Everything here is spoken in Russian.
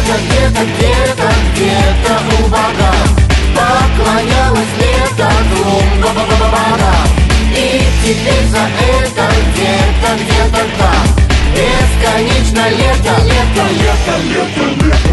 где-то у богов поклонялось лето, клумба-ба-ба-ба-ба. И теперь за это где-то там бесконечно лето, лето, лето, лето, лето.